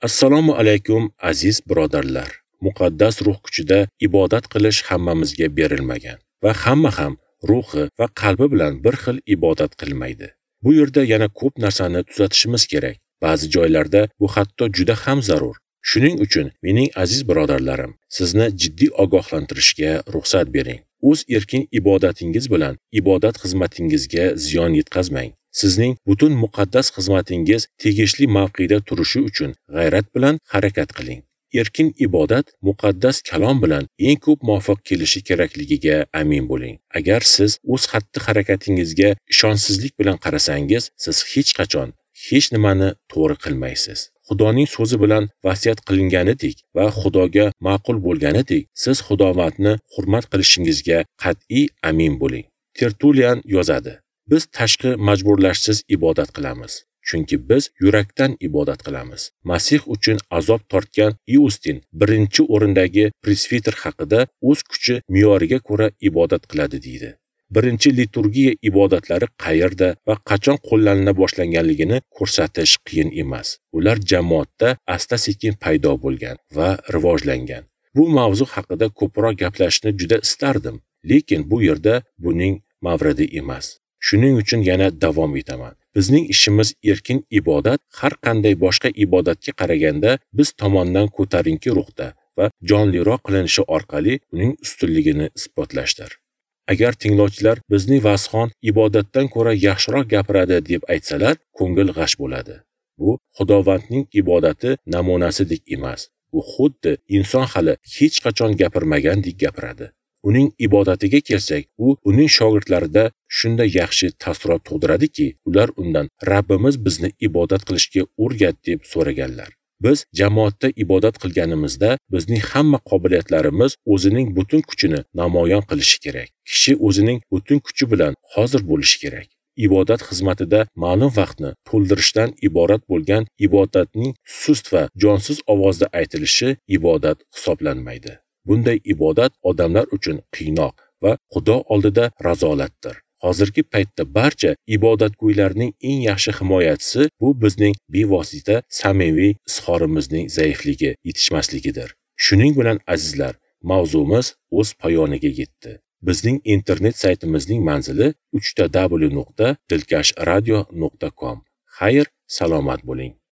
Assalomu alaykum aziz birodarlar. Muqaddas ruh kuchida ibodat qilish hammamizga berilmagan va hamma ham ruhi va qalbi bilan bir xil ibodat qilmaydi. Bu yerda yana ko'p narsani tuzatishimiz kerak. Ba'zi joylarda bu hatto juda ham zarur. Shuning uchun mening aziz birodarlarim, sizni jiddiy ogohlantirishga ruxsat bering. O'z erkin ibodatingiz bilan ibodat xizmatingizga ziyon yetkazmang. Sizning butun muqaddas xizmatingiz tegishli mavqeda turishi uchun g'ayrat bilan harakat qiling. Erkin ibodat muqaddas kalom bilan eng ko'p muvofiq kelishi kerakligiga amin bo'ling. Agar siz o'z xatti-harakatingizga ishonchsizlik bilan qarasangiz, siz hech qachon hech nimani to'g'ri qilmaysiz. Xudoning so'zi bilan vasiyat qilinganidek va Xudoga ma'qul bo'lganidek, siz Xudovandni hurmat qilishingizga qat'iy amin bo'ling. Tertulian yozadi: Biz tashqi majburlashsiz ibodat qilamiz, chunki biz yurakdan ibodat qilamiz. Masih uchun azob tortgan Iustin birinchi o'rindagi presbiter haqida o'z kuchi me'yoriga ko'ra ibodat qiladi deydi. Birinchi liturgiya ibodatlari qayerda va qachon qo'llana boshlanganligini ko'rsatish qiyin emas. Ular jamoatda asta-sekin paydo bo'lgan va rivojlangan. Bu mavzu haqida ko'proq gaplashishni juda istardim, lekin bu yerda buning mavridi emas. Shuning uchun yana davom etaman. Bizning ishimiz erkin ibodat har qanday boshqa ibodatga qaraganda biz tomondan ko'tarinki ruhda va jonliroq qilinishi orqali uning ustunligini isbotlashdir. Agar tinglovchilar bizning vazxon ibodatdan ko'ra yaxshiroq gapiradi deb aytsalar, ko'ngil g'ash bo'ladi. Bu Xudovandning ibodati namunasidek emas. U xuddi inson hali hech qachon gapirmagandek gapiradi. Uning ibodatiga kelsak, u uning shogirdlarida shunday yaxshi taassurot tug'diradiki, ular undan Rabbimiz bizni ibodat qilishga o'rgat deb so'raganlar. Biz jamoatda ibodat qilganimizda bizning hamma qobiliyatlarimiz o'zining butun kuchini namoyon qilishi kerak. Kishi o'zining butun kuchi bilan hozir bo'lishi kerak. Ibodat xizmatida ma'lum vaqtni to'ldirishdan iborat bo'lgan ibodatning sust va jonsiz ovozda aytilishi ibodat hisoblanmaydi. Bunday ibodat odamlar uchun qiynoq va Xudo oldida razolatdir. Hozirgi paytda barcha ibodatgo'ylarning eng yaxshi himoyachisi bu bizning bevosita samimiy izhorimizning zaifligi, yetishmasligidir. Shuning bilan azizlar, mavzumiz o'z poyoniga yetdi. Bizning internet saytimizning manzili www.dilkashradio.com. Xayr, salomat bo'ling.